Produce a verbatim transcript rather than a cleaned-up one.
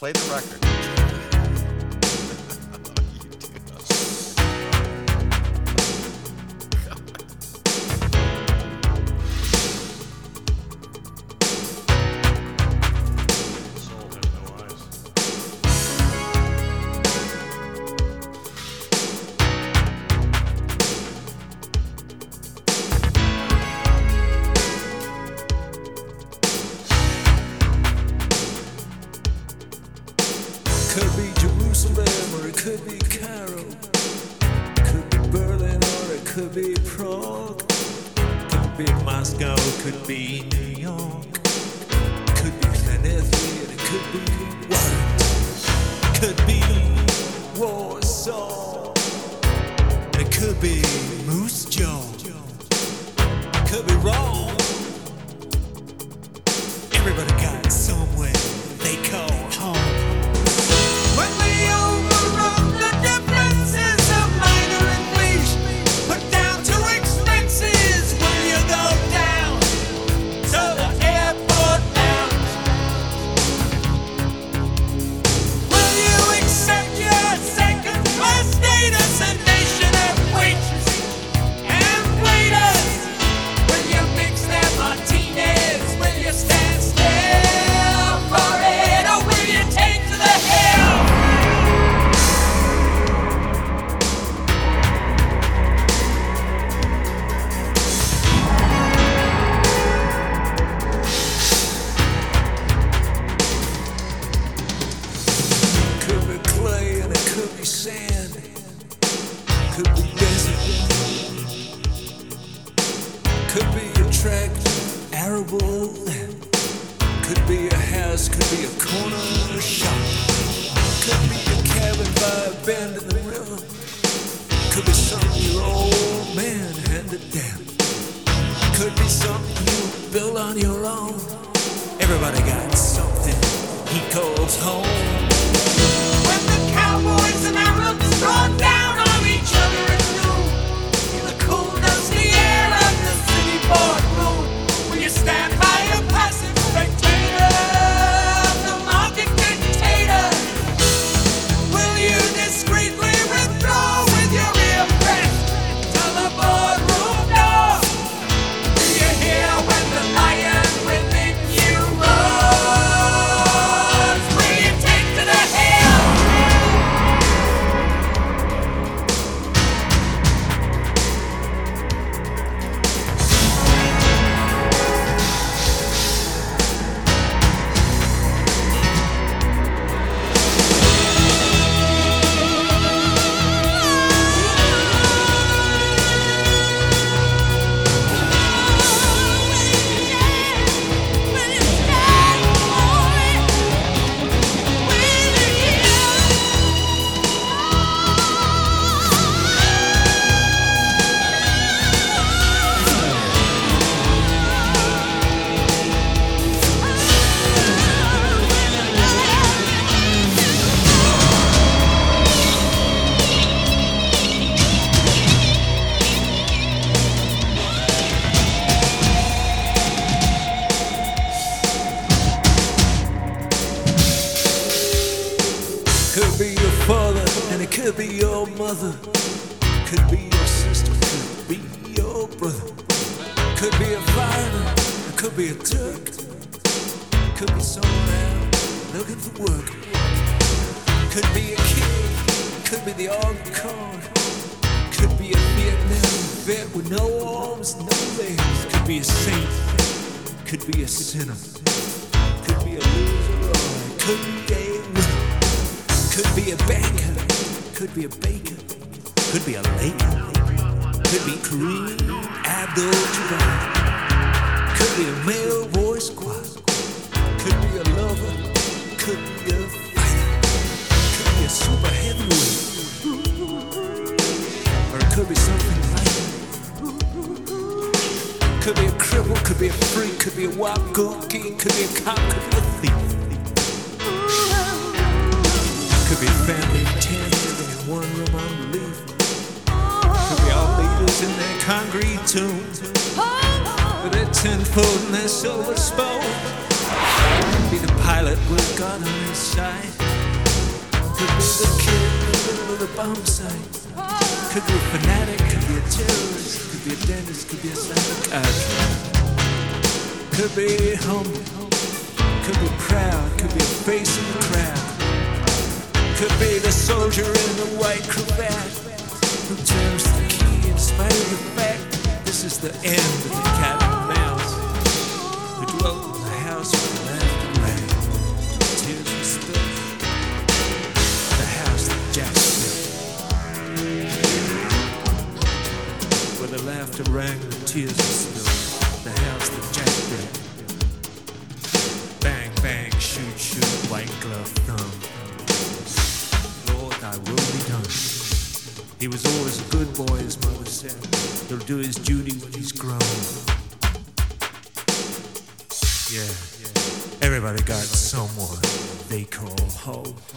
Play the record. Could be Jerusalem or it could be Cairo. Could be Berlin or it could be Prague. Could be Moscow, could be New York. Could be Plenethy and it could be Washington. Could be Warsaw. And it could be Moose Jaw. Could be Rome. Everybody got somewhere they call home. When we overrun the differences of minor and niche, put down to expenses, will you go down to the airport lounge? Will you accept your second class status, a nation of waitresses and waiters? Will you mix their martinis? Will you stand still for it, or will you take to the hill? Could be clay and it could be sand. Could be desert. Could be a tract of arable land. Could be a house, could be a corner shop. Could be a cabin by a bend in the river. Could be something your old man handed down. Could be something you built on your own. Everybody got something he calls home. When the cowboys and Arabs draw down on each other at noon, in the cool dusty air of the city boardroom, will you stand by a passive spectator of the market dictator? Will you discreetly withdraw with your ear pressed to the boardroom door? Do you hear when the lion within you roars? Will you take to the hill? Could be your father and it could be your mother. Could be your sister, could be your brother. Could be a foreigner, it could be a Turk. Could be someone out looking for work. Could be a kid, could be the Army Corps. Could be a Vietnam vet with no arms, no legs. Could be a saint, could be a sinner. Could be a loser or it could be a winner. Could be a banker, could be a baker, could be a Laker, could be Kareem Abdul-Jabbar, could be a male voice choir, could be a lover, could be a fighter, could be a super heavyweight, or it could be something lighter. Could be a cripple, could be a freak, could be a wild goat king, could be a cop, could be a thief. Could be a family of ten living in one room on relief. Could be all leaders in their concrete tombs, with their ten foot and their silver spoon. Could be the pilot pilot with a gun on his side. Could be the kid in the middle of the bomb site. Could be a fanatic, could be a terrorist, could be a dentist, could be a psychiatrist. Could be humble, could be proud, could be a face in the crowd. Could be the soldier in the white cravat who turns the key in spite of the fact this is the end of the cat and mouse. We dwelt in the house where the laughter rang, tears were spilled. The house that Jack built, where the laughter rang, the tears were spilled. The house that Jack built. Bang, bang, shoot, shoot, white glove thumb. Lord, thy will be done. He was always a good boy, his mother said. He'll do his duty when he's grown. Yeah, everybody got someone they call home.